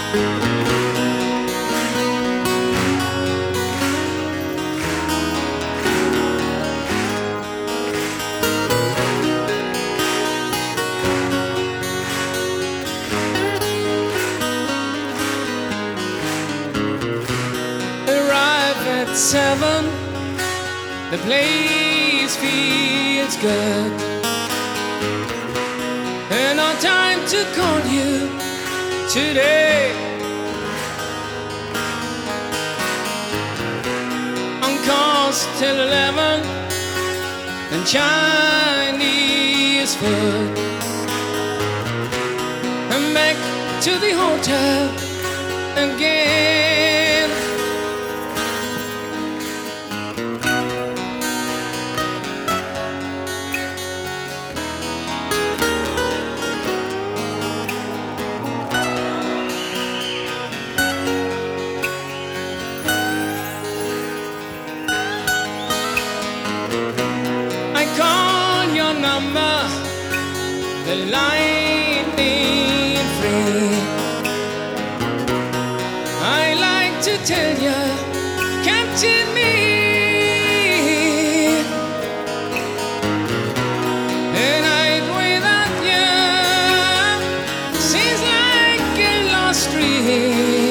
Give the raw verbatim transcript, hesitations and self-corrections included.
Arrive at seven, the place feels good, and no time to call you today. On course till eleven, and Chinese food, and back to the hotel again. I call your number, the line ain't free. I like to tell you, capture me, a night without you seems like a lost dream.